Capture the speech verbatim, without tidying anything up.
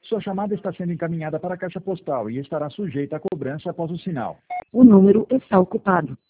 Sua chamada está sendo encaminhada para a caixa postal e estará sujeita a cobrança após o sinal. O número está ocupado.